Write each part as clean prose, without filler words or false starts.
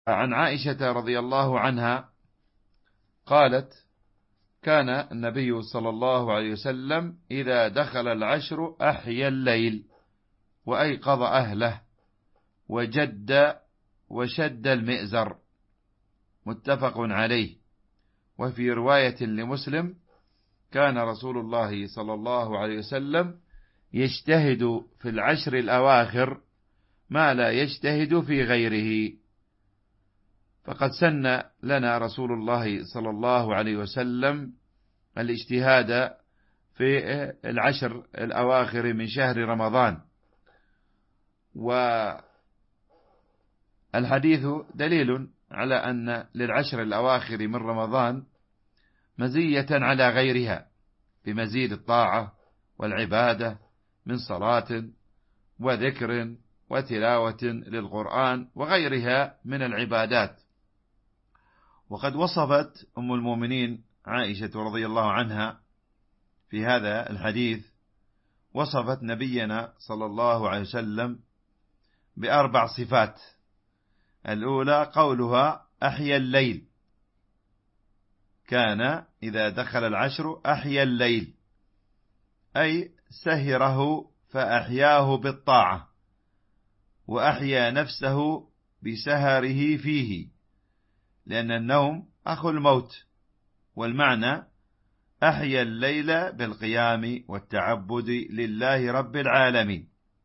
عن عائشة رضي الله عنها قالت: كان النبي صلى الله عليه وسلم إذا دخل العشر أحيا الليل وأيقظ أهله وجد وشد المئزر، متفق عليه. وفي رواية لمسلم: كان رسول الله صلى الله عليه وسلم يجتهد في العشر الأواخر ما لا يجتهد في غيره. فقد سن لنا رسول الله صلى الله عليه وسلم الاجتهاد في العشر الأواخر من شهر رمضان، والحديث دليل على أن للعشر الأواخر من رمضان مزية على غيرها بمزيد الطاعة والعبادة من صلاة وذكر وتلاوة للقرآن وغيرها من العبادات. وقد وصفت أم المؤمنين عائشة رضي الله عنها في هذا الحديث، وصفت نبينا صلى الله عليه وسلم ب4 صفات. الأولى قولها: أحيا الليل، كان إذا دخل العشر أحيا الليل، أي سهره فأحياه بالطاعة، وأحيا نفسه بسهره فيه، لأن النوم أخو الموت. والمعنى: أحيا الليل بالقيام والتعبد لله رب العالمين.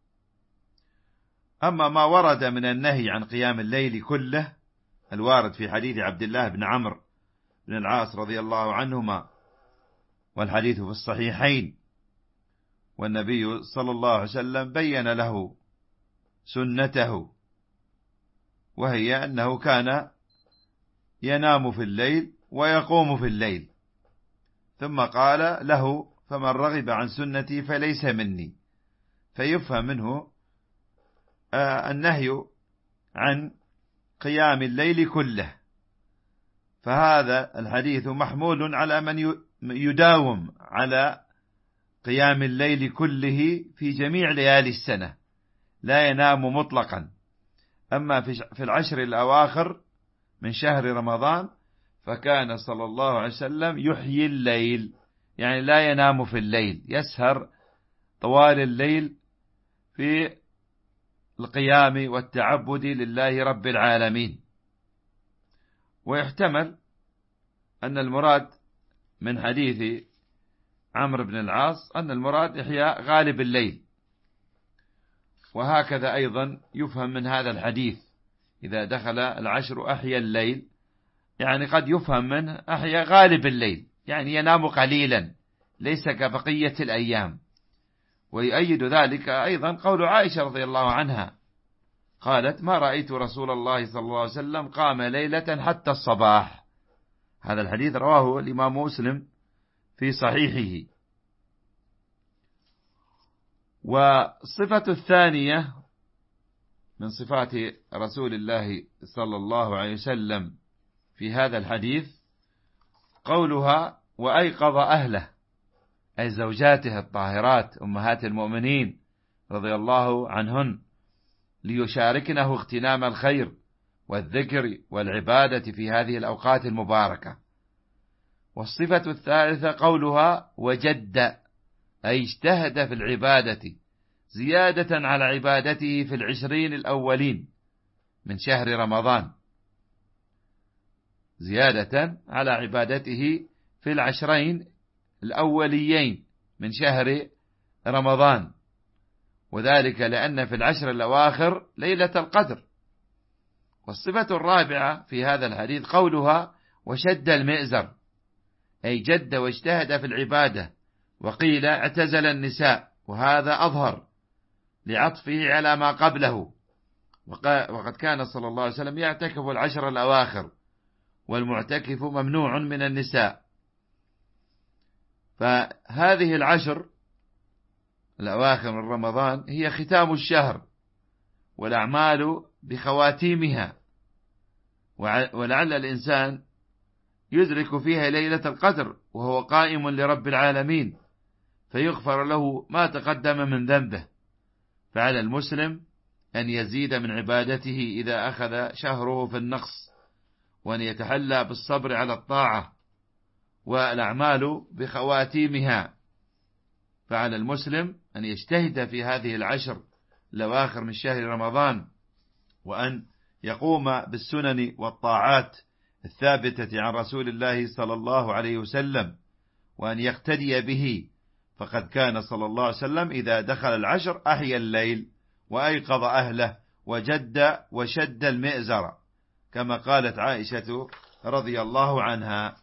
أما ما ورد من النهي عن قيام الليل كله، الوارد في حديث عبد الله بن عمرو بن العاص رضي الله عنهما، والحديث في الصحيحين، والنبي صلى الله عليه وسلم بين له سنته، وهي أنه كان ينام في الليل ويقوم في الليل، ثم قال له: فمن رغب عن سنتي فليس مني. فيفهم منه النهي عن قيام الليل كله. فهذا الحديث محمول على من يداوم على قيام الليل كله في جميع ليالي السنة، لا ينام مطلقا. أما في العشر الأواخر من شهر رمضان فكان صلى الله عليه وسلم يحيي الليل، يعني لا ينام في الليل، يسهر طوال الليل في القيام والتعبد لله رب العالمين. ويحتمل أن المراد من حديث عمرو بن العاص أن المراد إحياء غالب الليل، وهكذا أيضا يفهم من هذا الحديث: إذا دخل العشر أحيا الليل، يعني قد يفهم منه أحيا غالب الليل، يعني ينام قليلا ليس كبقية الأيام. ويؤيد ذلك أيضا قول عائشة رضي الله عنها، قالت: ما رأيت رسول الله صلى الله عليه وسلم قام ليلة حتى الصباح. هذا الحديث رواه الإمام مسلم في صحيحه. والصفة الثانية من صفات رسول الله صلى الله عليه وسلم في هذا الحديث قولها: وأيقظ أهله، أي زوجاته الطاهرات أمهات المؤمنين رضي الله عنهن، ليشاركنه اغتنام الخير والذكر والعبادة في هذه الأوقات المباركة. والصفة الثالثة قولها: وجد، أي اجتهد في العبادة زيادة على عبادته في 20 الأولين من شهر رمضان، زيادة على عبادته في 10 الأوليين من شهر رمضان، وذلك لأن في 10 الأواخر ليلة القدر. والصفة الرابعة في هذا الحديث قولها: وشد المئزر، أي جد واجتهد في العبادة، وقيل اعتزل النساء، وهذا أظهر لعطفه على ما قبله. وقد كان صلى الله عليه وسلم يعتكف 10 الأواخر، والمعتكف ممنوع من النساء. فهذه 10 الأواخر من رمضان هي ختام الشهر، والأعمال بخواتيمها، ولعل الإنسان يدرك فيها ليلة القدر وهو قائم لرب العالمين، فيغفر له ما تقدم من ذنبه. فعلى المسلم أن يزيد من عبادته إذا أخذ شهره في النقص، وأن يتحلى بالصبر على الطاعة والأعمال بخواتيمها. فعلى المسلم أن يجتهد في هذه العشر الأواخر من شهر رمضان، وأن يقوم بالسنن والطاعات الثابتة عن رسول الله صلى الله عليه وسلم، وأن يقتدي به، فقد كان صلى الله عليه وسلم إذا دخل العشر أحيا الليل وأيقظ أهله وجد وشد المئزر، كما قالت عائشة رضي الله عنها.